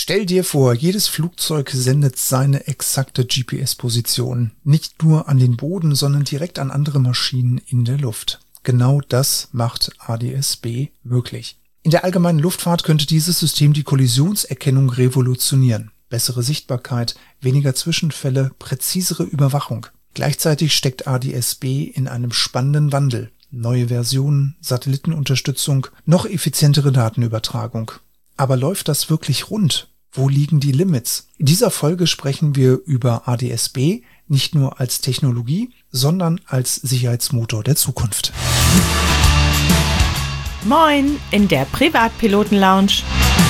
Stell dir vor, jedes Flugzeug sendet seine exakte GPS-Position nicht nur an den Boden, sondern direkt an andere Maschinen in der Luft. Genau das macht ADS-B möglich. In der allgemeinen Luftfahrt könnte dieses System die Kollisionserkennung revolutionieren. Bessere Sichtbarkeit, weniger Zwischenfälle, präzisere Überwachung. Gleichzeitig steckt ADS-B in einem spannenden Wandel. Neue Versionen, Satellitenunterstützung, noch effizientere Datenübertragung. Aber läuft das wirklich rund? Wo liegen die Limits? In dieser Folge sprechen wir über ADS-B nicht nur als Technologie, sondern als Sicherheitsmotor der Zukunft. Moin in der Privatpiloten-Lounge.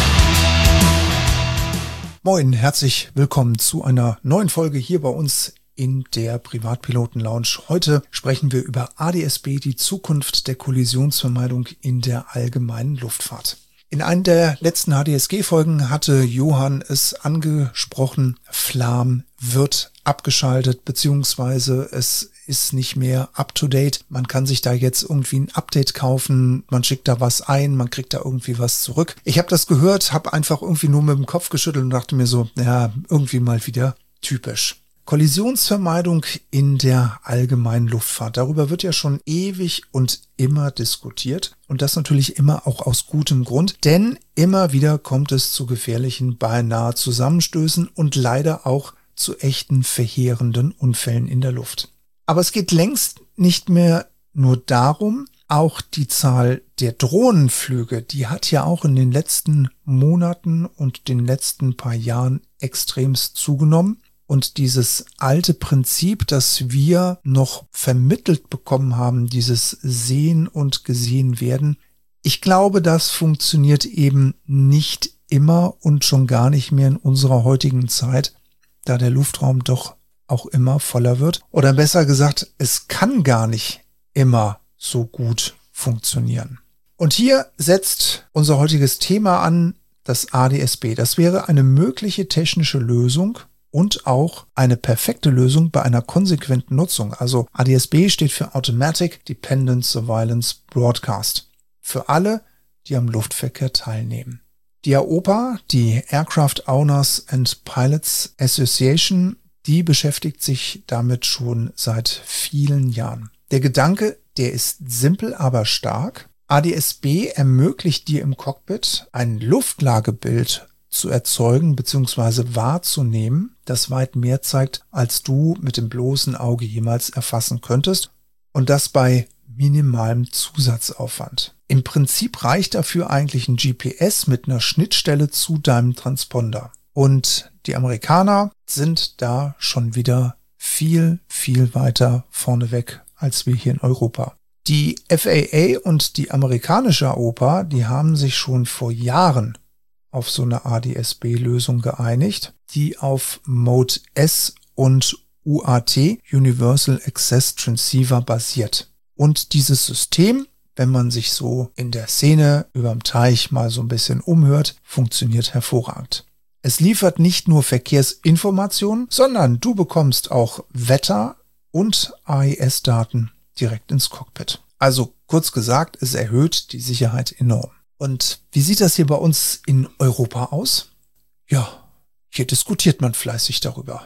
Moin, herzlich willkommen zu einer neuen Folge hier bei uns in der Privatpiloten-Lounge. Heute sprechen wir über ADS-B, die Zukunft der Kollisionsvermeidung in der allgemeinen Luftfahrt. In einer der letzten HDSG-Folgen hatte Johann es angesprochen, Flam wird abgeschaltet, beziehungsweise es ist nicht mehr up-to-date. Man kann sich da jetzt irgendwie ein Update kaufen, man schickt da was ein, man kriegt da irgendwie was zurück. Ich habe das gehört, habe einfach irgendwie nur mit dem Kopf geschüttelt und dachte mir so, ja, irgendwie mal wieder typisch. Kollisionsvermeidung in der allgemeinen Luftfahrt. Darüber wird ja schon ewig und immer diskutiert. Und das natürlich immer auch aus gutem Grund. Denn immer wieder kommt es zu gefährlichen, beinahe Zusammenstößen und leider auch zu echten, verheerenden Unfällen in der Luft. Aber es geht längst nicht mehr nur darum, auch die Zahl der Drohnenflüge, die hat ja auch in den letzten Monaten und den letzten paar Jahren extremst zugenommen. Und dieses alte Prinzip, das wir noch vermittelt bekommen haben, dieses Sehen und Gesehen werden, ich glaube, das funktioniert eben nicht immer und schon gar nicht mehr in unserer heutigen Zeit, da der Luftraum doch auch immer voller wird. Oder besser gesagt, es kann gar nicht immer so gut funktionieren. Und hier setzt unser heutiges Thema an, das ADS-B. Das wäre eine mögliche technische Lösung, und auch eine perfekte Lösung bei einer konsequenten Nutzung. Also ADS-B steht für Automatic Dependent Surveillance Broadcast. Für alle, die am Luftverkehr teilnehmen. Die AOPA, die Aircraft Owners and Pilots Association, die beschäftigt sich damit schon seit vielen Jahren. Der Gedanke, der ist simpel, aber stark. ADS-B ermöglicht dir im Cockpit ein Luftlagebild zu erzeugen bzw. wahrzunehmen, das weit mehr zeigt, als du mit dem bloßen Auge jemals erfassen könntest, und das bei minimalem Zusatzaufwand. Im Prinzip reicht dafür eigentlich ein GPS mit einer Schnittstelle zu deinem Transponder. Und die Amerikaner sind da schon wieder viel, viel weiter vorneweg als wir hier in Europa. Die FAA und die amerikanische AOPA, die haben sich schon vor Jahren auf so eine ADS-B-Lösung geeinigt, die auf Mode S und UAT, Universal Access Transceiver, basiert. Und dieses System, wenn man sich so in der Szene überm Teich mal so ein bisschen umhört, funktioniert hervorragend. Es liefert nicht nur Verkehrsinformationen, sondern du bekommst auch Wetter- und AIS-Daten direkt ins Cockpit. Also kurz gesagt, es erhöht die Sicherheit enorm. Und wie sieht das hier bei uns in Europa aus? Ja, hier diskutiert man fleißig darüber.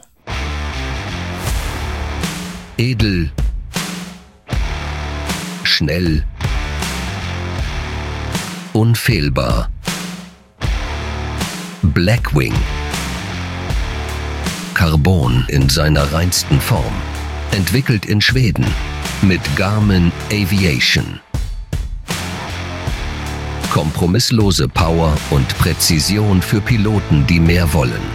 Edel, schnell, unfehlbar. Blackwing. Carbon in seiner reinsten Form. Entwickelt in Schweden mit Garmin Aviation. Kompromisslose Power und Präzision für Piloten, die mehr wollen.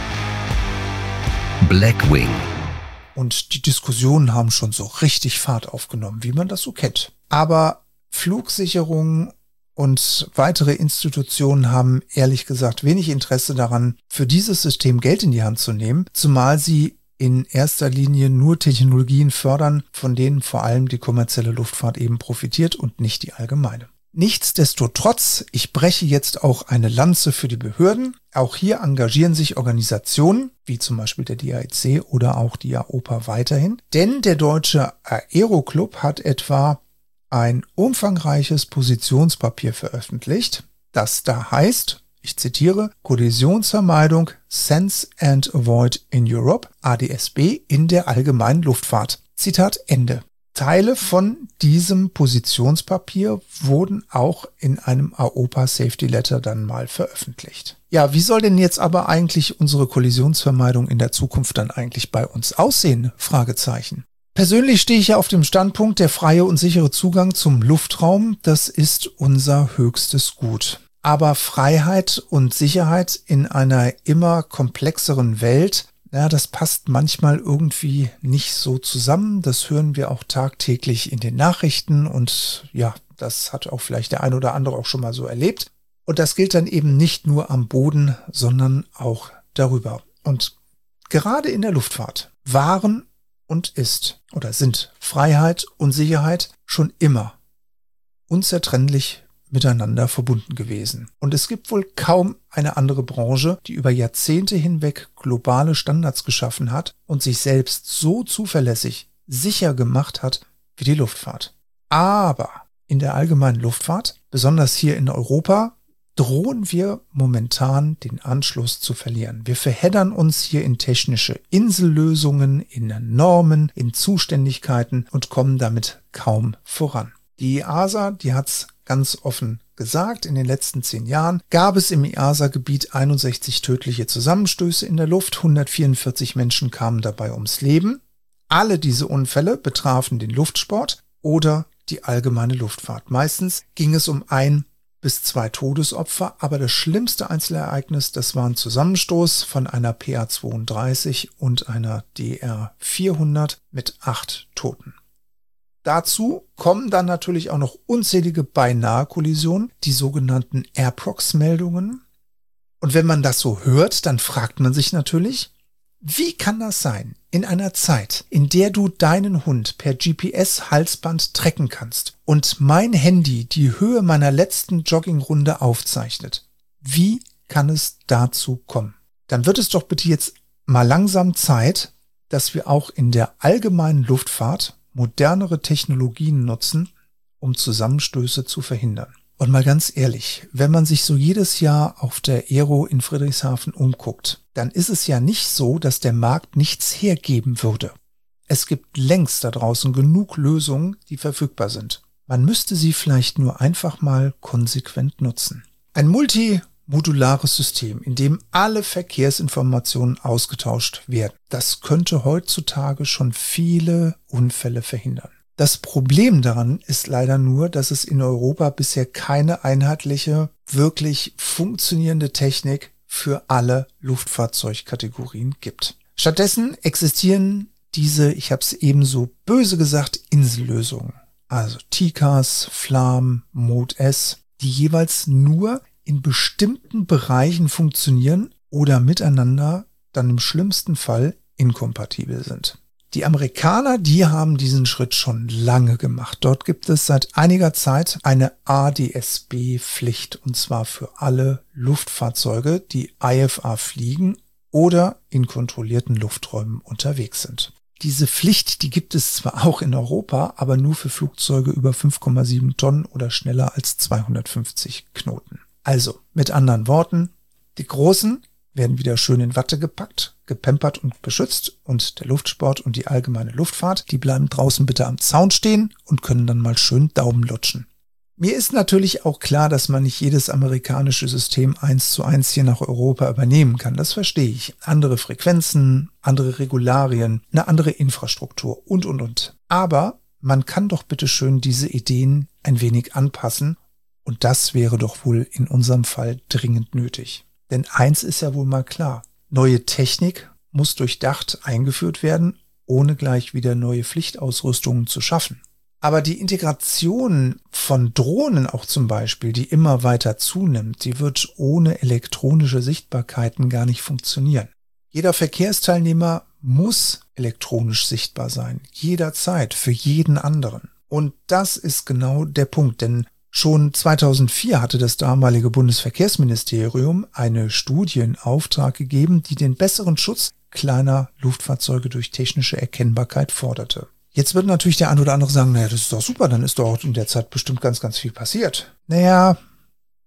Blackwing. Und die Diskussionen haben schon so richtig Fahrt aufgenommen, wie man das so kennt. Aber Flugsicherung und weitere Institutionen haben ehrlich gesagt wenig Interesse daran, für dieses System Geld in die Hand zu nehmen, zumal sie in erster Linie nur Technologien fördern, von denen vor allem die kommerzielle Luftfahrt eben profitiert und nicht die allgemeine. Nichtsdestotrotz, ich breche jetzt auch eine Lanze für die Behörden. Auch hier engagieren sich Organisationen, wie zum Beispiel der DAEC oder auch die AOPA weiterhin. Denn der Deutsche Aero-Club hat etwa ein umfangreiches Positionspapier veröffentlicht, das da heißt, ich zitiere, Kollisionsvermeidung Sense and Avoid in Europe, ADS-B, in der allgemeinen Luftfahrt. Zitat Ende. Teile von diesem Positionspapier wurden auch in einem AOPA Safety Letter dann mal veröffentlicht. Ja, wie soll denn jetzt aber eigentlich unsere Kollisionsvermeidung in der Zukunft dann eigentlich bei uns aussehen? Fragezeichen. Persönlich stehe ich ja auf dem Standpunkt, der freie und sichere Zugang zum Luftraum, das ist unser höchstes Gut. Aber Freiheit und Sicherheit in einer immer komplexeren Welt, ja, das passt manchmal irgendwie nicht so zusammen. Das hören wir auch tagtäglich in den Nachrichten und ja, das hat auch vielleicht der eine oder andere auch schon mal so erlebt. Und das gilt dann eben nicht nur am Boden, sondern auch darüber. Und gerade in der Luftfahrt waren und ist oder sind Freiheit und Sicherheit schon immer unzertrennlich miteinander verbunden gewesen. Und es gibt wohl kaum eine andere Branche, die über Jahrzehnte hinweg globale Standards geschaffen hat und sich selbst so zuverlässig sicher gemacht hat wie die Luftfahrt. Aber in der allgemeinen Luftfahrt, besonders hier in Europa, drohen wir momentan den Anschluss zu verlieren. Wir verheddern uns hier in technische Insellösungen, in Normen, in Zuständigkeiten und kommen damit kaum voran. Die EASA, die hat's ganz offen gesagt, in den letzten 10 Jahren gab es im EASA-Gebiet 61 tödliche Zusammenstöße in der Luft, 144 Menschen kamen dabei ums Leben. Alle diese Unfälle betrafen den Luftsport oder die allgemeine Luftfahrt. Meistens ging es um 1 bis 2 Todesopfer, aber das schlimmste Einzelereignis, das war ein Zusammenstoß von einer PA-32 und einer DR-400 mit 8 Toten. Dazu kommen dann natürlich auch noch unzählige Beinahe-Kollisionen, die sogenannten Airprox-Meldungen. Und wenn man das so hört, dann fragt man sich natürlich, wie kann das sein, in einer Zeit, in der du deinen Hund per GPS-Halsband tracken kannst und mein Handy die Höhe meiner letzten Joggingrunde aufzeichnet? Wie kann es dazu kommen? Dann wird es doch bitte jetzt mal langsam Zeit, dass wir auch in der allgemeinen Luftfahrt modernere Technologien nutzen, um Zusammenstöße zu verhindern. Und mal ganz ehrlich, wenn man sich so jedes Jahr auf der Aero in Friedrichshafen umguckt, dann ist es ja nicht so, dass der Markt nichts hergeben würde. Es gibt längst da draußen genug Lösungen, die verfügbar sind. Man müsste sie vielleicht nur einfach mal konsequent nutzen. Ein multimodulares System, in dem alle Verkehrsinformationen ausgetauscht werden, das könnte heutzutage schon viele Unfälle verhindern. Das Problem daran ist leider nur, dass es in Europa bisher keine einheitliche, wirklich funktionierende Technik für alle Luftfahrzeugkategorien gibt. Stattdessen existieren diese, ich habe es eben so böse gesagt, Insellösungen, also TCAS, FLAM, Mode S, die jeweils nur in bestimmten Bereichen funktionieren oder miteinander dann im schlimmsten Fall inkompatibel sind. Die Amerikaner, die haben diesen Schritt schon lange gemacht. Dort gibt es seit einiger Zeit eine ADS-B-Pflicht und zwar für alle Luftfahrzeuge, die IFA fliegen oder in kontrollierten Lufträumen unterwegs sind. Diese Pflicht, die gibt es zwar auch in Europa, aber nur für Flugzeuge über 5,7 Tonnen oder schneller als 250 Knoten. Also, mit anderen Worten, die Großen werden wieder schön in Watte gepackt, gepampert und beschützt und der Luftsport und die allgemeine Luftfahrt, die bleiben draußen bitte am Zaun stehen und können dann mal schön Daumen lutschen. Mir ist natürlich auch klar, dass man nicht jedes amerikanische System 1:1 hier nach Europa übernehmen kann, das verstehe ich. Andere Frequenzen, andere Regularien, eine andere Infrastruktur und. Aber man kann doch bitte schön diese Ideen ein wenig anpassen und das wäre doch wohl in unserem Fall dringend nötig. Denn eins ist ja wohl mal klar, neue Technik muss durchdacht eingeführt werden, ohne gleich wieder neue Pflichtausrüstungen zu schaffen. Aber die Integration von Drohnen auch zum Beispiel, die immer weiter zunimmt, die wird ohne elektronische Sichtbarkeiten gar nicht funktionieren. Jeder Verkehrsteilnehmer muss elektronisch sichtbar sein, jederzeit, für jeden anderen. Und das ist genau der Punkt, denn schon 2004 hatte das damalige Bundesverkehrsministerium eine Studie in Auftrag gegeben, die den besseren Schutz kleiner Luftfahrzeuge durch technische Erkennbarkeit forderte. Jetzt wird natürlich der ein oder andere sagen, naja, das ist doch super, dann ist doch in der Zeit bestimmt ganz, ganz viel passiert. Naja,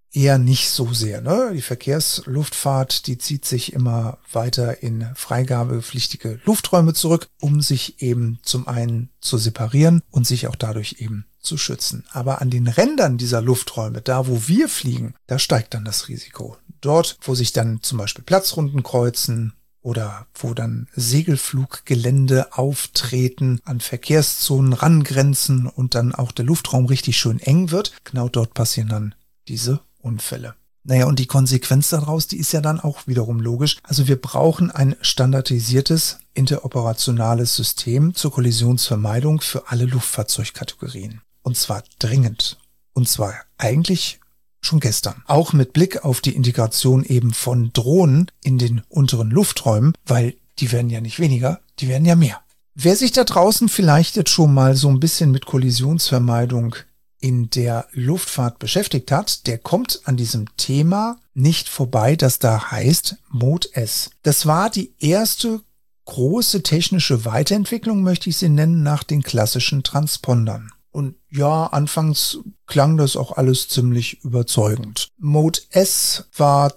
eher nicht so sehr, ne? Die Verkehrsluftfahrt, die zieht sich immer weiter in freigabepflichtige Lufträume zurück, um sich eben zum einen zu separieren und sich auch dadurch eben zu schützen. Aber an den Rändern dieser Lufträume, da wo wir fliegen, da steigt dann das Risiko. Dort, wo sich dann zum Beispiel Platzrunden kreuzen oder wo dann Segelfluggelände auftreten, an Verkehrszonen rangrenzen und dann auch der Luftraum richtig schön eng wird, genau dort passieren dann diese Unfälle. Naja, und die Konsequenz daraus, die ist ja dann auch wiederum logisch. Also wir brauchen ein standardisiertes, interoperationales System zur Kollisionsvermeidung für alle Luftfahrzeugkategorien. Und zwar dringend. Und zwar eigentlich schon gestern. Auch mit Blick auf die Integration eben von Drohnen in den unteren Lufträumen, weil die werden ja nicht weniger, die werden ja mehr. Wer sich da draußen vielleicht jetzt schon mal so ein bisschen mit Kollisionsvermeidung in der Luftfahrt beschäftigt hat, der kommt an diesem Thema nicht vorbei, das da heißt Mode S. Das war die erste große technische Weiterentwicklung, möchte ich sie nennen, nach den klassischen Transpondern. Und ja, anfangs klang das auch alles ziemlich überzeugend. Mode S war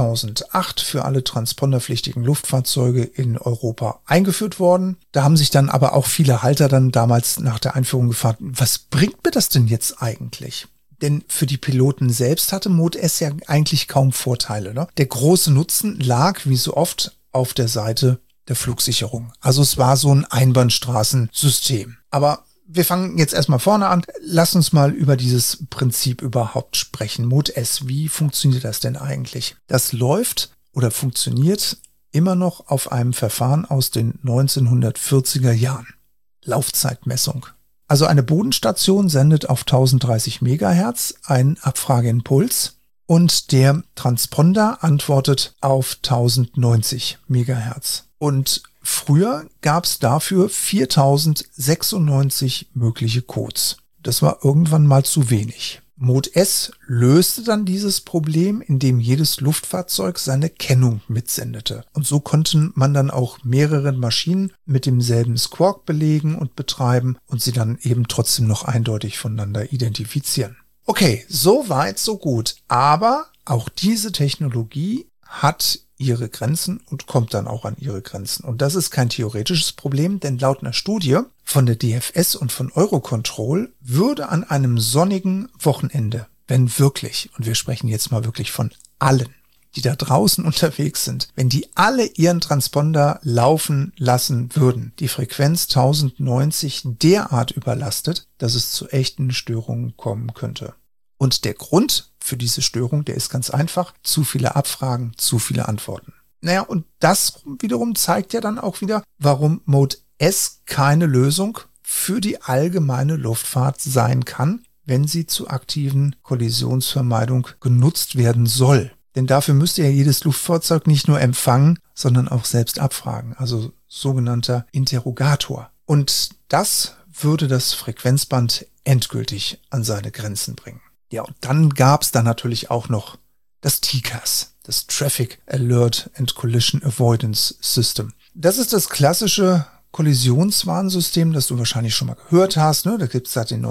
2008 für alle transponderpflichtigen Luftfahrzeuge in Europa eingeführt worden. Da haben sich dann aber auch viele Halter dann damals nach der Einführung gefragt, was bringt mir das denn jetzt eigentlich? Denn für die Piloten selbst hatte Mode S ja eigentlich kaum Vorteile, ne? Der große Nutzen lag, wie so oft, auf der Seite der Flugsicherung. Also es war so ein Einbahnstraßensystem. Aber wir fangen jetzt erstmal vorne an. Lass uns mal über dieses Prinzip überhaupt sprechen. Mode S, wie funktioniert das denn eigentlich? Das läuft oder funktioniert immer noch auf einem Verfahren aus den 1940er Jahren. Laufzeitmessung. Also eine Bodenstation sendet auf 1030 Megahertz einen Abfrageimpuls und der Transponder antwortet auf 1090 Megahertz. Und früher gab es dafür 4096 mögliche Codes. Das war irgendwann mal zu wenig. Mode S löste dann dieses Problem, indem jedes Luftfahrzeug seine Kennung mitsendete. Und so konnte man dann auch mehrere Maschinen mit demselben Squawk belegen und betreiben und sie dann eben trotzdem noch eindeutig voneinander identifizieren. Okay, so weit, so gut. Aber auch diese Technologie hat ihre Grenzen und kommt dann auch an ihre Grenzen. Und das ist kein theoretisches Problem, denn laut einer Studie von der DFS und von Eurocontrol würde an einem sonnigen Wochenende, wenn wirklich, und wir sprechen jetzt mal wirklich von allen, die da draußen unterwegs sind, wenn die alle ihren Transponder laufen lassen würden, die Frequenz 1090 derart überlastet, dass es zu echten Störungen kommen könnte. Und der Grund für diese Störung, der ist ganz einfach: zu viele Abfragen, zu viele Antworten. Naja, und das wiederum zeigt ja dann auch wieder, warum Mode S keine Lösung für die allgemeine Luftfahrt sein kann, wenn sie zur aktiven Kollisionsvermeidung genutzt werden soll. Denn dafür müsste ja jedes Luftfahrzeug nicht nur empfangen, sondern auch selbst abfragen, also sogenannter Interrogator. Und das würde das Frequenzband endgültig an seine Grenzen bringen. Ja, und dann gab's da natürlich auch noch das TCAS, das Traffic Alert and Collision Avoidance System. Das ist das klassische Kollisionswarnsystem, das du wahrscheinlich schon mal gehört hast. Ne? Das gibt's seit den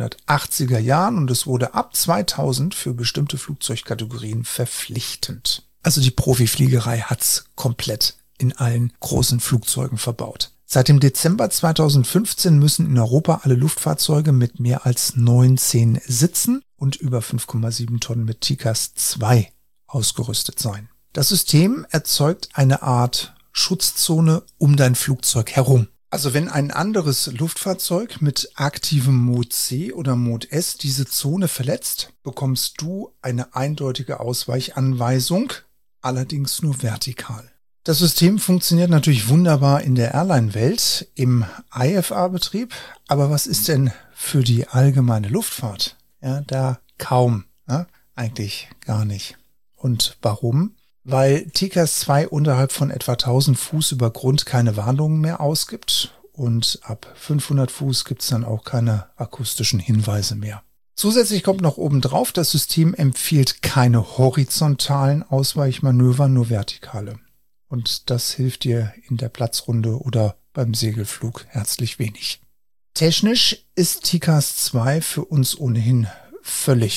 1980er Jahren und es wurde ab 2000 für bestimmte Flugzeugkategorien verpflichtend. Also die Profifliegerei hat's komplett in allen großen Flugzeugen verbaut. Seit dem Dezember 2015 müssen in Europa alle Luftfahrzeuge mit mehr als 19 Sitzen und über 5,7 Tonnen mit TCAS 2 ausgerüstet sein. Das System erzeugt eine Art Schutzzone um dein Flugzeug herum. Also wenn ein anderes Luftfahrzeug mit aktivem Mode C oder Mode S diese Zone verletzt, bekommst du eine eindeutige Ausweichanweisung, allerdings nur vertikal. Das System funktioniert natürlich wunderbar in der Airline-Welt, im IFA-Betrieb, aber was ist denn für die allgemeine Luftfahrt? Ja, da kaum, ne? Eigentlich gar nicht. Und warum? Weil TCAS 2 unterhalb von etwa 1000 Fuß über Grund keine Warnungen mehr ausgibt und ab 500 Fuß gibt's dann auch keine akustischen Hinweise mehr. Zusätzlich kommt noch obendrauf, das System empfiehlt keine horizontalen Ausweichmanöver, nur vertikale. Und das hilft dir in der Platzrunde oder beim Segelflug herzlich wenig. Technisch ist TCAS 2 für uns ohnehin völlig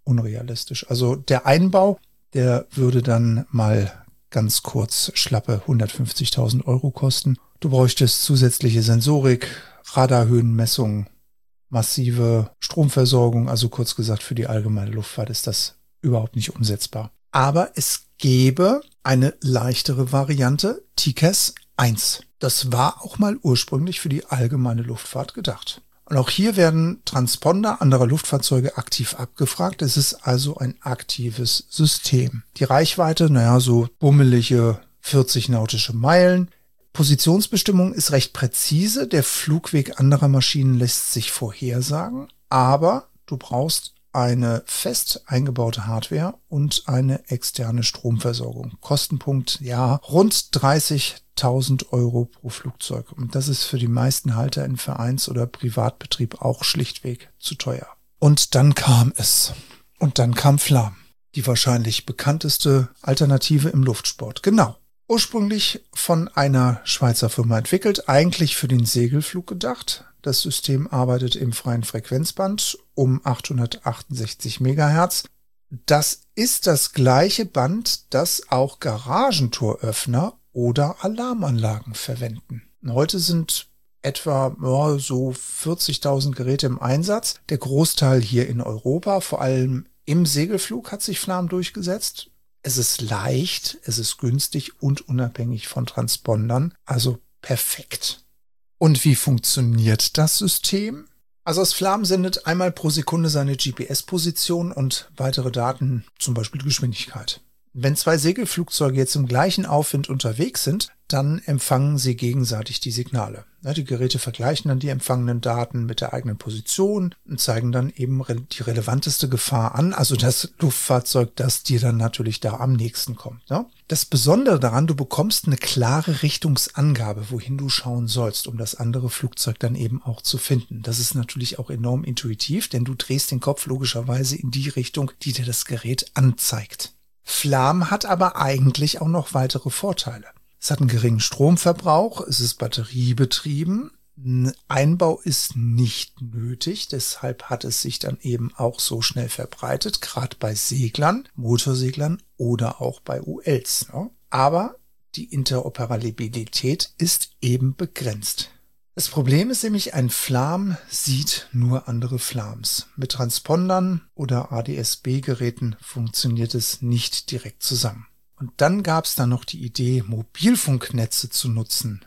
unrealistisch. Also der Einbau, der würde dann mal ganz kurz schlappe 150.000 Euro kosten. Du bräuchtest zusätzliche Sensorik, Radarhöhenmessungen, massive Stromversorgung. Also kurz gesagt, für die allgemeine Luftfahrt ist das überhaupt nicht umsetzbar. Aber es gäbe eine leichtere Variante, TCAS 1. Das war auch mal ursprünglich für die allgemeine Luftfahrt gedacht. Und auch hier werden Transponder anderer Luftfahrzeuge aktiv abgefragt. Es ist also ein aktives System. Die Reichweite, so bummelige 40 nautische Meilen. Positionsbestimmung ist recht präzise. Der Flugweg anderer Maschinen lässt sich vorhersagen. Aber du brauchst eine fest eingebaute Hardware und eine externe Stromversorgung. Kostenpunkt, rund 30.000 Euro pro Flugzeug. Und das ist für die meisten Halter in Vereins- oder Privatbetrieb auch schlichtweg zu teuer. Und dann kam es. Und dann kam Flam. Die wahrscheinlich bekannteste Alternative im Luftsport. Genau. Ursprünglich von einer Schweizer Firma entwickelt, eigentlich für den Segelflug gedacht. Das System arbeitet im freien Frequenzband um 868 Megahertz. Das ist das gleiche Band, das auch Garagentoröffner oder Alarmanlagen verwenden. Heute sind etwa so 40.000 Geräte im Einsatz. Der Großteil hier in Europa, vor allem im Segelflug, hat sich Flam durchgesetzt. Es ist leicht, es ist günstig und unabhängig von Transpondern, also perfekt. Und wie funktioniert das System? Also das Flam sendet einmal pro Sekunde seine GPS-Position und weitere Daten, zum Beispiel Geschwindigkeit. Wenn zwei Segelflugzeuge jetzt im gleichen Aufwind unterwegs sind, dann empfangen sie gegenseitig die Signale. Die Geräte vergleichen dann die empfangenen Daten mit der eigenen Position und zeigen dann eben die relevanteste Gefahr an, also das Luftfahrzeug, das dir dann natürlich da am nächsten kommt. Das Besondere daran, du bekommst eine klare Richtungsangabe, wohin du schauen sollst, um das andere Flugzeug dann eben auch zu finden. Das ist natürlich auch enorm intuitiv, denn du drehst den Kopf logischerweise in die Richtung, die dir das Gerät anzeigt. Flam hat aber eigentlich auch noch weitere Vorteile. Es hat einen geringen Stromverbrauch, es ist batteriebetrieben, ein Einbau ist nicht nötig, deshalb hat es sich dann eben auch so schnell verbreitet, gerade bei Seglern, Motorseglern oder auch bei ULs. Aber die Interoperabilität ist eben begrenzt. Das Problem ist nämlich, ein Flam sieht nur andere Flams. Mit Transpondern oder ADS-B-Geräten funktioniert es nicht direkt zusammen. Und dann gab es noch die Idee, Mobilfunknetze zu nutzen.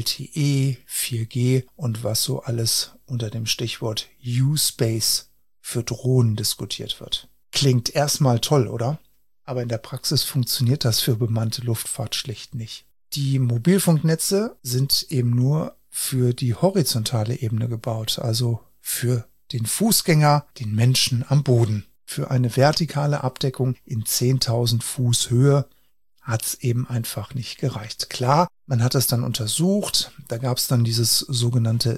LTE, 4G und was so alles unter dem Stichwort U-Space für Drohnen diskutiert wird. Klingt erstmal toll, oder? Aber in der Praxis funktioniert das für bemannte Luftfahrt schlicht nicht. Die Mobilfunknetze sind eben nur für die horizontale Ebene gebaut, also für den Fußgänger, den Menschen am Boden. Für eine vertikale Abdeckung in 10.000 Fuß Höhe hat's eben einfach nicht gereicht. Klar, man hat es dann untersucht, da gab's dann dieses sogenannte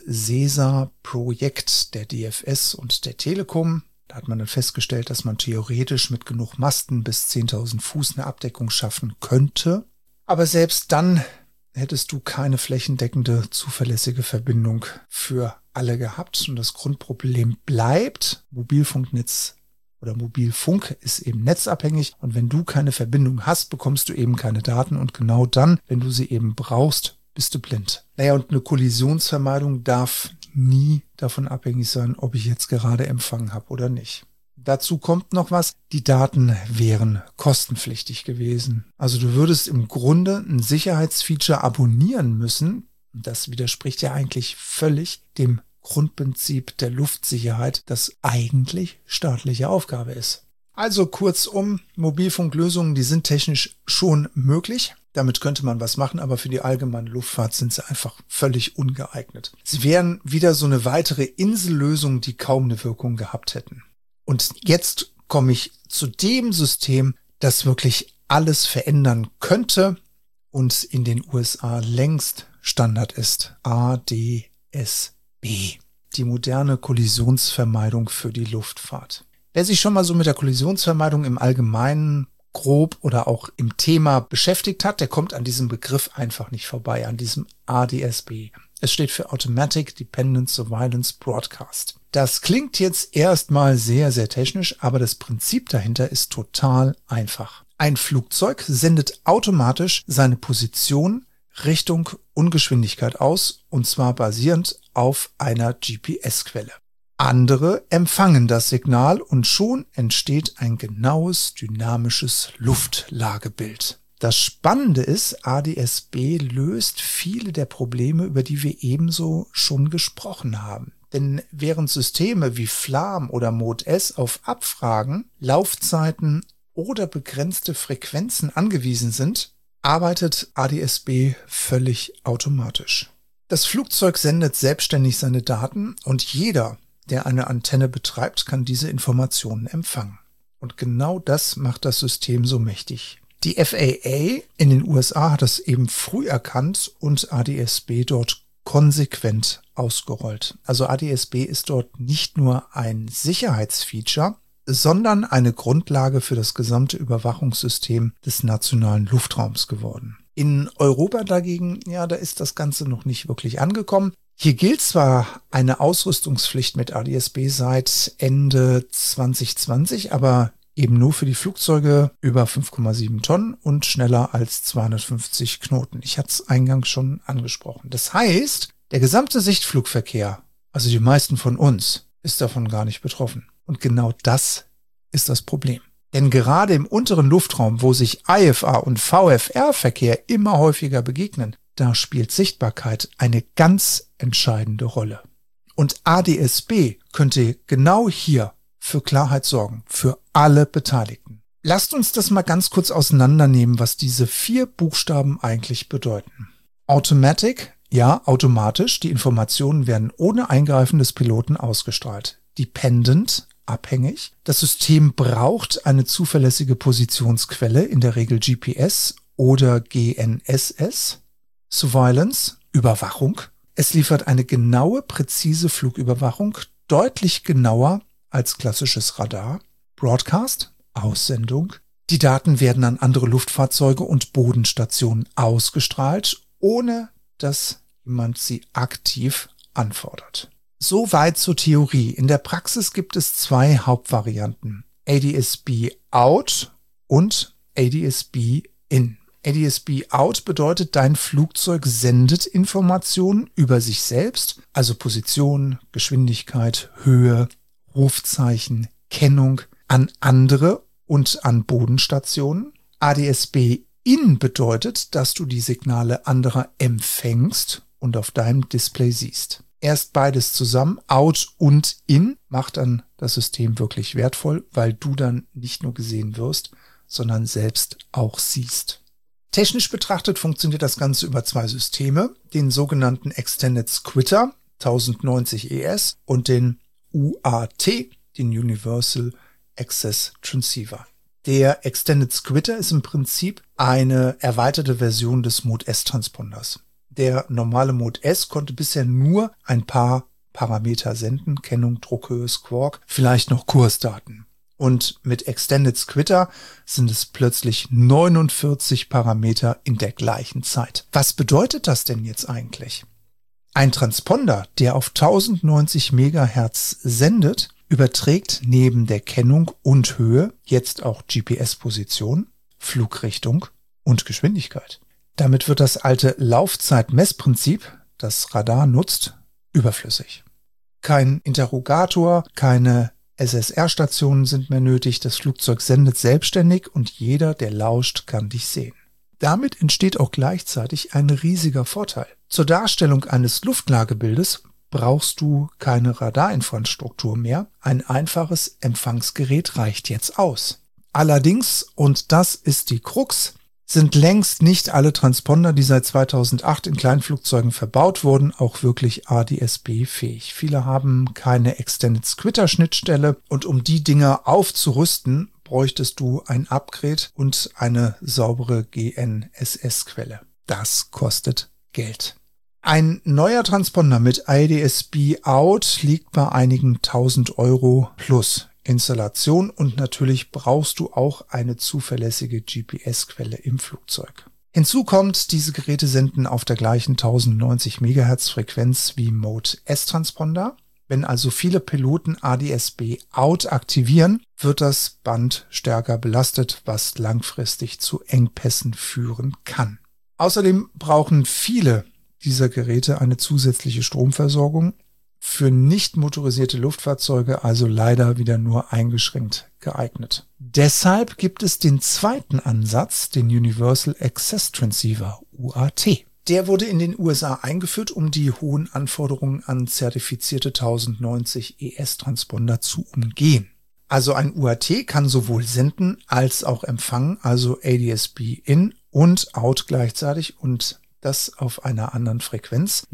SESA-Projekt der DFS und der Telekom. Da hat man dann festgestellt, dass man theoretisch mit genug Masten bis 10.000 Fuß eine Abdeckung schaffen könnte. Aber selbst dann hättest du keine flächendeckende, zuverlässige Verbindung für alle gehabt. Und das Grundproblem bleibt, Mobilfunknetz oder Mobilfunk ist eben netzabhängig. Und wenn du keine Verbindung hast, bekommst du eben keine Daten. Und genau dann, wenn du sie eben brauchst, bist du blind. Und eine Kollisionsvermeidung darf nie davon abhängig sein, ob ich jetzt gerade Empfang habe oder nicht. Dazu kommt noch was, die Daten wären kostenpflichtig gewesen. Also du würdest im Grunde ein Sicherheitsfeature abonnieren müssen. Das widerspricht ja eigentlich völlig dem Grundprinzip der Luftsicherheit, das eigentlich staatliche Aufgabe ist. Also kurzum, Mobilfunklösungen, die sind technisch schon möglich. Damit könnte man was machen, aber für die allgemeine Luftfahrt sind sie einfach völlig ungeeignet. Sie wären wieder so eine weitere Insellösung, die kaum eine Wirkung gehabt hätten. Und jetzt komme ich zu dem System, das wirklich alles verändern könnte und in den USA längst Standard ist. ADS-B. Die moderne Kollisionsvermeidung für die Luftfahrt. Wer sich schon mal so mit der Kollisionsvermeidung im Allgemeinen grob oder auch im Thema beschäftigt hat, der kommt an diesem Begriff einfach nicht vorbei, an diesem ADS-B. Es steht für Automatic Dependent Surveillance Broadcast. Das klingt jetzt erstmal sehr, sehr technisch, aber das Prinzip dahinter ist total einfach. Ein Flugzeug sendet automatisch seine Position, Richtung und Geschwindigkeit aus, und zwar basierend auf einer GPS-Quelle. Andere empfangen das Signal und schon entsteht ein genaues dynamisches Luftlagebild. Das Spannende ist, ADS-B löst viele der Probleme, über die wir ebenso schon gesprochen haben. Denn während Systeme wie FLAM oder Mode S auf Abfragen, Laufzeiten oder begrenzte Frequenzen angewiesen sind, arbeitet ADS-B völlig automatisch. Das Flugzeug sendet selbstständig seine Daten und jeder, der eine Antenne betreibt, kann diese Informationen empfangen. Und genau das macht das System so mächtig. Die FAA in den USA hat das eben früh erkannt und ADS-B dort konsequent ausgerollt. Also ADS-B ist dort nicht nur ein Sicherheitsfeature, sondern eine Grundlage für das gesamte Überwachungssystem des nationalen Luftraums geworden. In Europa dagegen, ja, da ist das Ganze noch nicht wirklich angekommen. Hier gilt zwar eine Ausrüstungspflicht mit ADS-B seit Ende 2020, aber eben nur für die Flugzeuge über 5,7 Tonnen und schneller als 250 Knoten. Ich hatte es eingangs schon angesprochen. Das heißt, der gesamte Sichtflugverkehr, also die meisten von uns, ist davon gar nicht betroffen. Und genau das ist das Problem. Denn gerade im unteren Luftraum, wo sich IFA und VFR-Verkehr immer häufiger begegnen, da spielt Sichtbarkeit eine ganz entscheidende Rolle. Und ADS-B könnte genau hier für Klarheit sorgen, für alle Beteiligten. Lasst uns das mal ganz kurz auseinandernehmen, was diese 4 Buchstaben eigentlich bedeuten. Automatic, ja, automatisch, die Informationen werden ohne Eingreifen des Piloten ausgestrahlt. Dependent, abhängig. Das System braucht eine zuverlässige Positionsquelle, in der Regel GPS oder GNSS. Surveillance, Überwachung. Es liefert eine genaue, präzise Flugüberwachung, deutlich genauer als klassisches Radar. Broadcast, Aussendung. Die Daten werden an andere Luftfahrzeuge und Bodenstationen ausgestrahlt, ohne dass jemand sie aktiv anfordert. Soweit zur Theorie. In der Praxis gibt es 2 Hauptvarianten. ADS-B Out und ADS-B In. ADS-B Out bedeutet, dein Flugzeug sendet Informationen über sich selbst, also Position, Geschwindigkeit, Höhe, Rufzeichen, Kennung an andere und an Bodenstationen. ADS-B In bedeutet, dass du die Signale anderer empfängst und auf deinem Display siehst. Erst beides zusammen, Out und In, macht dann das System wirklich wertvoll, weil du dann nicht nur gesehen wirst, sondern selbst auch siehst. Technisch betrachtet funktioniert das Ganze über 2 Systeme, den sogenannten Extended Squitter 1090 ES und den UAT, den Universal Access Transceiver. Der Extended Squitter ist im Prinzip eine erweiterte Version des Mode S Transponders. Der normale Mode S konnte bisher nur ein paar Parameter senden, Kennung, Druckhöhe, Squawk, vielleicht noch Kursdaten. Und mit Extended Squitter sind es plötzlich 49 Parameter in der gleichen Zeit. Was bedeutet das denn jetzt eigentlich? Ein Transponder, der auf 1090 MHz sendet, überträgt neben der Kennung und Höhe jetzt auch GPS-Position, Flugrichtung und Geschwindigkeit. Damit wird das alte Laufzeitmessprinzip, das Radar nutzt, überflüssig. Kein Interrogator, keine SSR-Stationen sind mehr nötig, das Flugzeug sendet selbstständig und jeder, der lauscht, kann dich sehen. Damit entsteht auch gleichzeitig ein riesiger Vorteil. Zur Darstellung eines Luftlagebildes brauchst du keine Radarinfrastruktur mehr, ein einfaches Empfangsgerät reicht jetzt aus. Allerdings, und das ist die Krux, sind längst nicht alle Transponder, die seit 2008 in Kleinflugzeugen verbaut wurden, auch wirklich ADS-B-fähig. Viele haben keine Extended Squitter-Schnittstelle und um die Dinger aufzurüsten, bräuchtest du ein Upgrade und eine saubere GNSS-Quelle. Das kostet Geld. Ein neuer Transponder mit ADS-B Out liegt bei einigen 1000 € plus Installation und natürlich brauchst du auch eine zuverlässige GPS-Quelle im Flugzeug. Hinzu kommt, diese Geräte senden auf der gleichen 1090 MHz Frequenz wie Mode S Transponder. Wenn also viele Piloten ADS-B Out aktivieren, wird das Band stärker belastet, was langfristig zu Engpässen führen kann. Außerdem brauchen viele dieser Geräte eine zusätzliche Stromversorgung, für nicht motorisierte Luftfahrzeuge also leider wieder nur eingeschränkt geeignet. Deshalb gibt es den zweiten Ansatz, den Universal Access Transceiver, UAT. Der wurde in den USA eingeführt, um die hohen Anforderungen an zertifizierte 1090 ES-Transponder zu umgehen. Also ein UAT kann sowohl senden als auch empfangen, also ADS-B in und out gleichzeitig und das auf einer anderen Frequenz,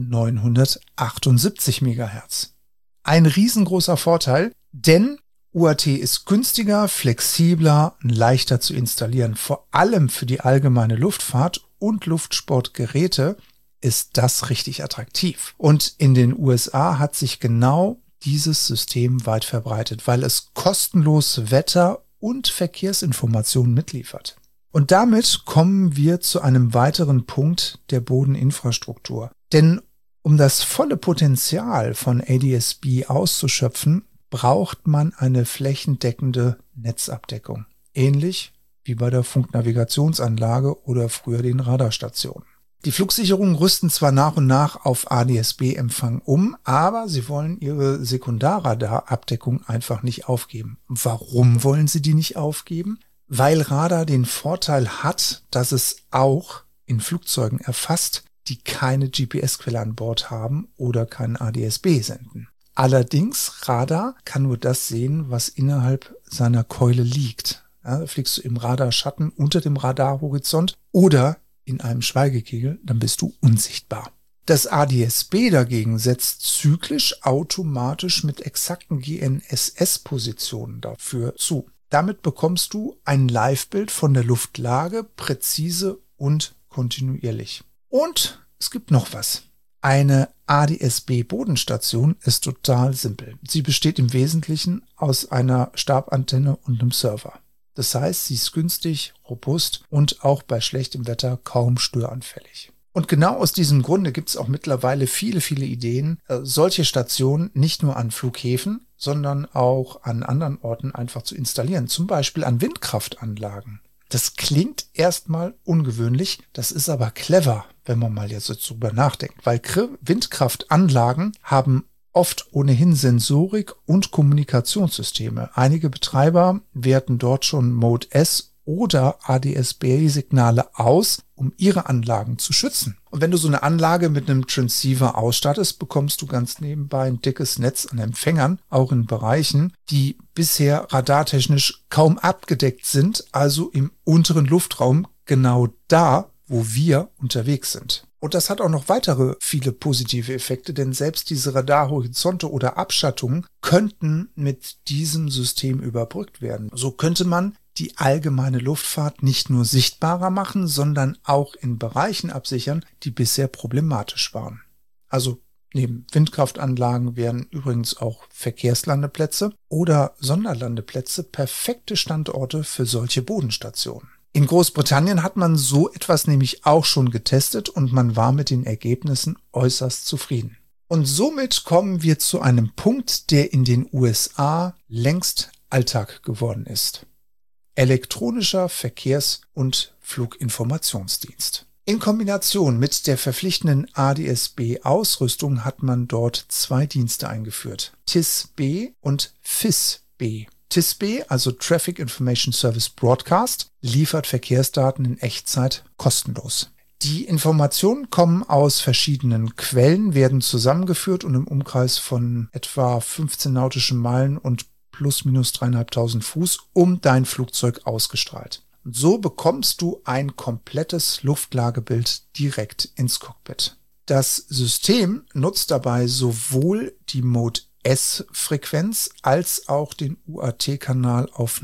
978 MHz. Ein riesengroßer Vorteil, denn UAT ist günstiger, flexibler, leichter zu installieren. Vor allem für die allgemeine Luftfahrt und Luftsportgeräte ist das richtig attraktiv. Und in den USA hat sich genau dieses System weit verbreitet, weil es kostenlos Wetter- und Verkehrsinformationen mitliefert. Und damit kommen wir zu einem weiteren Punkt der Bodeninfrastruktur. Denn um das volle Potenzial von ADS-B auszuschöpfen, braucht man eine flächendeckende Netzabdeckung. Ähnlich wie bei der Funknavigationsanlage oder früher den Radarstationen. Die Flugsicherungen rüsten zwar nach und nach auf ADS-B-Empfang um, aber sie wollen ihre Sekundarradarabdeckung einfach nicht aufgeben. Warum wollen sie die nicht aufgeben? Weil Radar den Vorteil hat, dass es auch in Flugzeugen erfasst, die keine GPS-Quelle an Bord haben oder kein ADS-B senden. Allerdings, Radar kann nur das sehen, was innerhalb seiner Keule liegt. Ja, fliegst du im Radarschatten unter dem Radarhorizont oder in einem Schweigekegel, dann bist du unsichtbar. Das ADS-B dagegen setzt zyklisch automatisch mit exakten GNSS-Positionen dafür zu. Damit bekommst du ein Live-Bild von der Luftlage, präzise und kontinuierlich. Und es gibt noch was. Eine ADS-B-Bodenstation ist total simpel. Sie besteht im Wesentlichen aus einer Stabantenne und einem Server. Das heißt, sie ist günstig, robust und auch bei schlechtem Wetter kaum störanfällig. Und genau aus diesem Grunde gibt es auch mittlerweile viele Ideen, solche Stationen nicht nur an Flughäfen, sondern auch an anderen Orten einfach zu installieren, zum Beispiel an Windkraftanlagen. Das klingt erstmal ungewöhnlich, das ist aber clever, wenn man mal jetzt so drüber nachdenkt, weil Windkraftanlagen haben oft ohnehin Sensorik und Kommunikationssysteme. Einige Betreiber werten dort schon Mode S oder ADS-B-Signale aus, um ihre Anlagen zu schützen. Und wenn du so eine Anlage mit einem Transceiver ausstattest, bekommst du ganz nebenbei ein dickes Netz an Empfängern, auch in Bereichen, die bisher radartechnisch kaum abgedeckt sind, also im unteren Luftraum, genau da, wo wir unterwegs sind. Und das hat auch noch weitere viele positive Effekte, denn selbst diese Radarhorizonte oder Abschattungen könnten mit diesem System überbrückt werden. So könnte man die allgemeine Luftfahrt nicht nur sichtbarer machen, sondern auch in Bereichen absichern, die bisher problematisch waren. Also neben Windkraftanlagen wären übrigens auch Verkehrslandeplätze oder Sonderlandeplätze perfekte Standorte für solche Bodenstationen. In Großbritannien hat man so etwas nämlich auch schon getestet und man war mit den Ergebnissen äußerst zufrieden. Und somit kommen wir zu einem Punkt, der in den USA längst Alltag geworden ist. Elektronischer Verkehrs- und Fluginformationsdienst. In Kombination mit der verpflichtenden ADS-B-Ausrüstung hat man dort zwei Dienste eingeführt: TIS-B und FIS-B. TIS-B, also Traffic Information Service Broadcast, liefert Verkehrsdaten in Echtzeit kostenlos. Die Informationen kommen aus verschiedenen Quellen, werden zusammengeführt und im Umkreis von etwa 15 nautischen Meilen und plus minus 3.500 Fuß um dein Flugzeug ausgestrahlt. Und so bekommst du ein komplettes Luftlagebild direkt ins Cockpit. Das System nutzt dabei sowohl die Mode S-Frequenz als auch den UAT-Kanal auf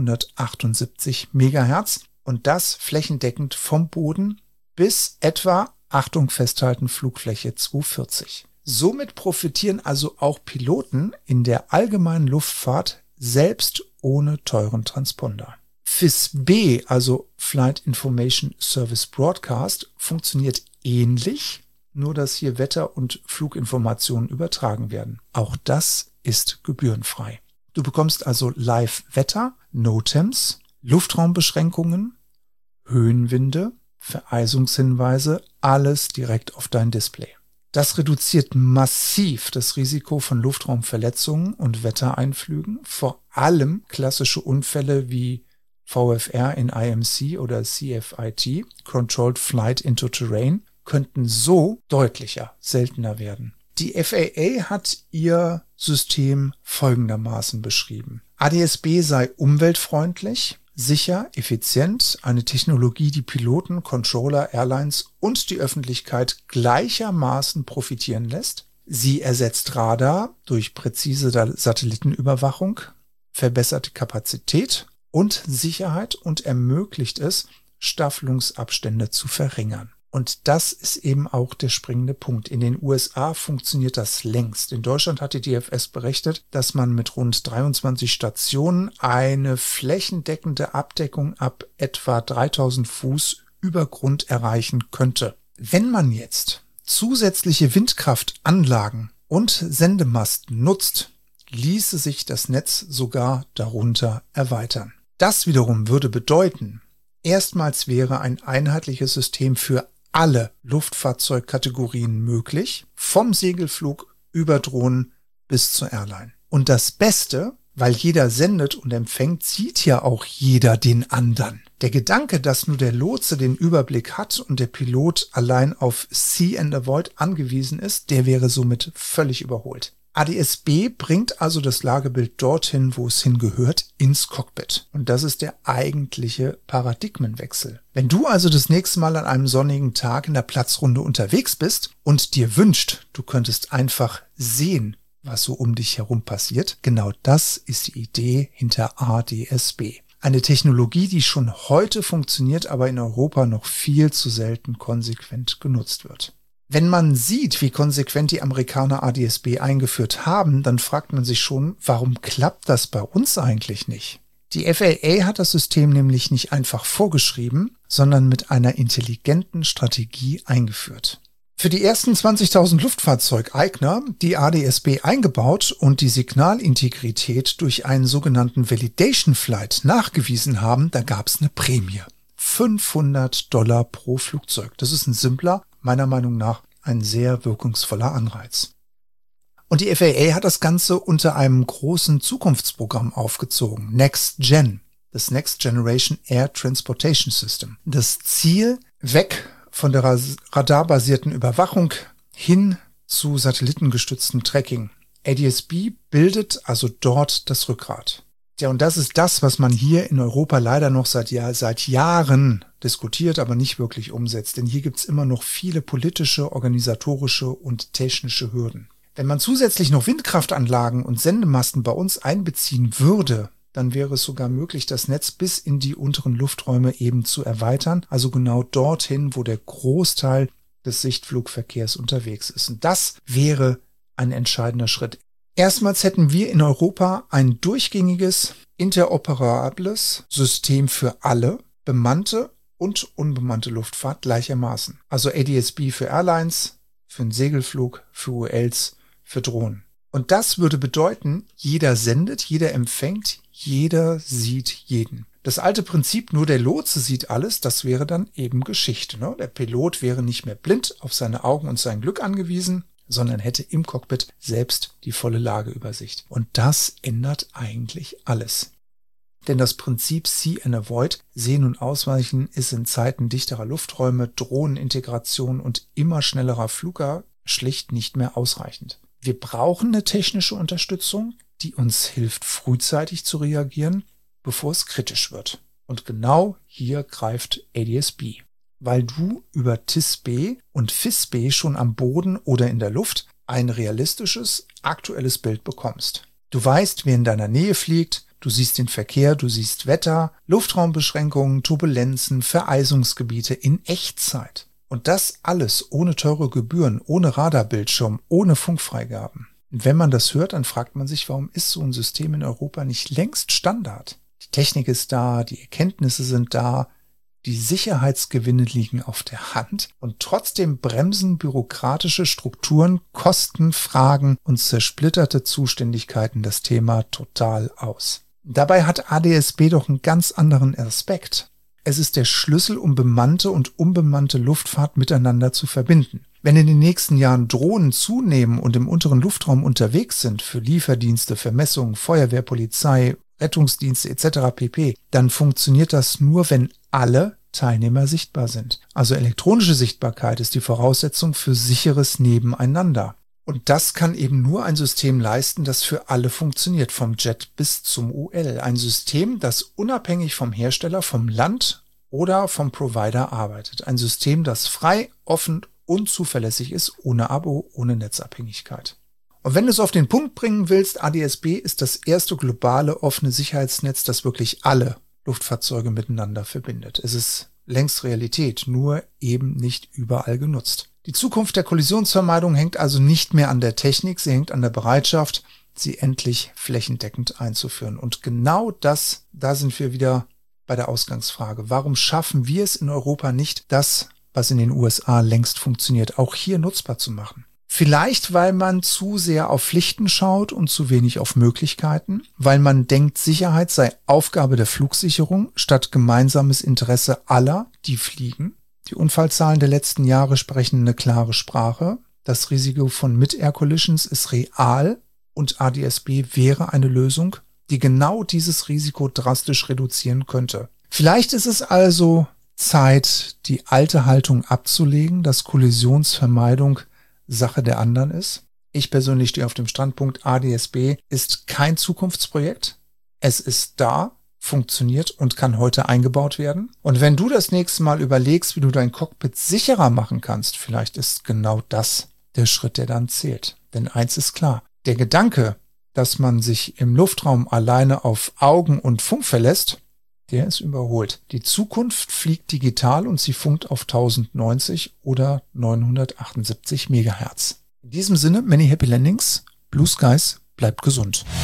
978 MHz und das flächendeckend vom Boden bis etwa, Achtung festhalten, Flugfläche 240. Somit profitieren also auch Piloten in der allgemeinen Luftfahrt selbst ohne teuren Transponder. FIS-B, also Flight Information Service Broadcast, funktioniert ähnlich, nur dass hier Wetter- und Fluginformationen übertragen werden. Auch das ist gebührenfrei. Du bekommst also Live-Wetter, NOTAMs, Luftraumbeschränkungen, Höhenwinde, Vereisungshinweise, alles direkt auf dein Display. Das reduziert massiv das Risiko von Luftraumverletzungen und Wettereinflügen, vor allem klassische Unfälle wie VFR in IMC oder CFIT, Controlled Flight into Terrain, könnten so deutlicher seltener werden. Die FAA hat ihr System folgendermaßen beschrieben. ADS-B sei umweltfreundlich, sicher, effizient, eine Technologie, die Piloten, Controller, Airlines und die Öffentlichkeit gleichermaßen profitieren lässt. Sie ersetzt Radar durch präzise Satellitenüberwachung, verbesserte Kapazität und Sicherheit und ermöglicht es, Staffelungsabstände zu verringern. Und das ist eben auch der springende Punkt. In den USA funktioniert das längst. In Deutschland hat die DFS berechnet, dass man mit rund 23 Stationen eine flächendeckende Abdeckung ab etwa 3000 Fuß über Grund erreichen könnte. Wenn man jetzt zusätzliche Windkraftanlagen und Sendemasten nutzt, ließe sich das Netz sogar darunter erweitern. Das wiederum würde bedeuten, erstmals wäre ein einheitliches System für alle Luftfahrzeugkategorien möglich, vom Segelflug über Drohnen bis zur Airline. Und das Beste, weil jeder sendet und empfängt, sieht ja auch jeder den anderen. Der Gedanke, dass nur der Lotse den Überblick hat und der Pilot allein auf See and Avoid angewiesen ist, der wäre somit völlig überholt. ADS-B bringt also das Lagebild dorthin, wo es hingehört, ins Cockpit. Und das ist der eigentliche Paradigmenwechsel. Wenn du also das nächste Mal an einem sonnigen Tag in der Platzrunde unterwegs bist und dir wünscht, du könntest einfach sehen, was so um dich herum passiert, genau das ist die Idee hinter ADS-B. Eine Technologie, die schon heute funktioniert, aber in Europa noch viel zu selten konsequent genutzt wird. Wenn man sieht, wie konsequent die Amerikaner ADS-B eingeführt haben, dann fragt man sich schon, warum klappt das bei uns eigentlich nicht? Die FAA hat das System nämlich nicht einfach vorgeschrieben, sondern mit einer intelligenten Strategie eingeführt. Für die ersten 20.000 Luftfahrzeugeigner, die ADS-B eingebaut und die Signalintegrität durch einen sogenannten Validation Flight nachgewiesen haben, da gab es eine Prämie. $500 pro Flugzeug. Das ist ein simpler, meiner Meinung nach ein sehr wirkungsvoller Anreiz. Und die FAA hat das Ganze unter einem großen Zukunftsprogramm aufgezogen, Next Gen, das Next Generation Air Transportation System. Das Ziel, weg von der radarbasierten Überwachung hin zu satellitengestütztem Tracking. ADS-B bildet also dort das Rückgrat. Ja, und das ist das, was man hier in Europa leider noch seit Jahren diskutiert, aber nicht wirklich umsetzt. Denn hier gibt's immer noch viele politische, organisatorische und technische Hürden. Wenn man zusätzlich noch Windkraftanlagen und Sendemasten bei uns einbeziehen würde, dann wäre es sogar möglich, das Netz bis in die unteren Lufträume eben zu erweitern, also genau dorthin, wo der Großteil des Sichtflugverkehrs unterwegs ist. Und das wäre ein entscheidender Schritt. Erstmals hätten wir in Europa ein durchgängiges, interoperables System für alle, bemannte und unbemannte Luftfahrt gleichermaßen. Also ADS-B für Airlines, für den Segelflug, für ULs, für Drohnen. Und das würde bedeuten, jeder sendet, jeder empfängt, jeder sieht jeden. Das alte Prinzip, nur der Lotse sieht alles, das wäre dann eben Geschichte, ne? Der Pilot wäre nicht mehr blind auf seine Augen und sein Glück angewiesen, sondern hätte im Cockpit selbst die volle Lageübersicht. Und das ändert eigentlich alles. Denn das Prinzip See and Avoid, Sehen und Ausweichen, ist in Zeiten dichterer Lufträume, Drohnenintegration und immer schnellerer Flüge schlicht nicht mehr ausreichend. Wir brauchen eine technische Unterstützung, die uns hilft, frühzeitig zu reagieren, bevor es kritisch wird. Und genau hier greift ADS-B. Weil du über TIS-B und FIS-B schon am Boden oder in der Luft ein realistisches, aktuelles Bild bekommst. Du weißt, wer in deiner Nähe fliegt, du siehst den Verkehr, du siehst Wetter, Luftraumbeschränkungen, Turbulenzen, Vereisungsgebiete in Echtzeit. Und das alles ohne teure Gebühren, ohne Radarbildschirm, ohne Funkfreigaben. Und wenn man das hört, dann fragt man sich, warum ist so ein System in Europa nicht längst Standard? Die Technik ist da, die Erkenntnisse sind da, Die Sicherheitsgewinne liegen auf der Hand und trotzdem bremsen bürokratische Strukturen, Kostenfragen und zersplitterte Zuständigkeiten das Thema total aus. Dabei hat ADS-B doch einen ganz anderen Aspekt. Es ist der Schlüssel, um bemannte und unbemannte Luftfahrt miteinander zu verbinden. Wenn in den nächsten Jahren Drohnen zunehmen und im unteren Luftraum unterwegs sind für Lieferdienste, Vermessungen, Feuerwehr, Polizei, Rettungsdienste etc. pp., dann funktioniert das nur, wenn alle Teilnehmer sichtbar sind. Also elektronische Sichtbarkeit ist die Voraussetzung für sicheres Nebeneinander. Und das kann eben nur ein System leisten, das für alle funktioniert, vom Jet bis zum UL. Ein System, das unabhängig vom Hersteller, vom Land oder vom Provider arbeitet. Ein System, das frei, offen und zuverlässig ist, ohne Abo, ohne Netzabhängigkeit. Und wenn du es auf den Punkt bringen willst, ADS-B ist das erste globale offene Sicherheitsnetz, das wirklich alle Luftfahrzeuge miteinander verbindet. Es ist längst Realität, nur eben nicht überall genutzt. Die Zukunft der Kollisionsvermeidung hängt also nicht mehr an der Technik, sie hängt an der Bereitschaft, sie endlich flächendeckend einzuführen. Und genau das, da sind wir wieder bei der Ausgangsfrage. Warum schaffen wir es in Europa nicht, das, was in den USA längst funktioniert, auch hier nutzbar zu machen? Vielleicht, weil man zu sehr auf Pflichten schaut und zu wenig auf Möglichkeiten, weil man denkt, Sicherheit sei Aufgabe der Flugsicherung statt gemeinsames Interesse aller, die fliegen. Die Unfallzahlen der letzten Jahre sprechen eine klare Sprache. Das Risiko von Mid-Air-Collisions ist real und ADS-B wäre eine Lösung, die genau dieses Risiko drastisch reduzieren könnte. Vielleicht ist es also Zeit, die alte Haltung abzulegen, dass Kollisionsvermeidung Sache der anderen ist. Ich persönlich stehe auf dem Standpunkt, ADS-B ist kein Zukunftsprojekt. Es ist da, funktioniert und kann heute eingebaut werden. Und wenn du das nächste Mal überlegst, wie du dein Cockpit sicherer machen kannst, vielleicht ist genau das der Schritt, der dann zählt. Denn eins ist klar, der Gedanke, dass man sich im Luftraum alleine auf Augen und Funk verlässt, der ist überholt. Die Zukunft fliegt digital und sie funkt auf 1090 oder 978 Megahertz. In diesem Sinne, many happy landings, Blue Skies, bleibt gesund.